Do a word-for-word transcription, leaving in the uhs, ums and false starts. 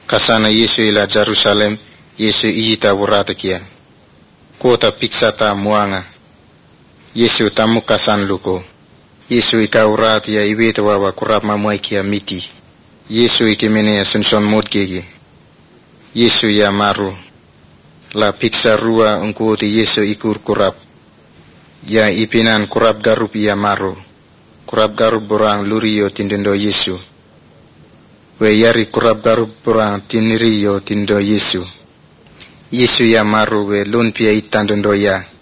Kasana Yesu ila Jerusalem, Yesu iyita wurata kia. Kota piksata muanga. Yesu tamu kasan luko. Yesu ika urati ya iweta wawa kurap mamuai kia miti. Yesu ikimene ya sunson mod gege. Yesu ya maru. La piksa rua ungkuoti Yesu ikur kurap. Ya ipinan kurap garup ya maru. Kurap garup borang luriyo tindendo Yesu. We yari kurap garup borang tiniriyo tindo Yesu. Yesu ya maru we lun pia itandendo ya.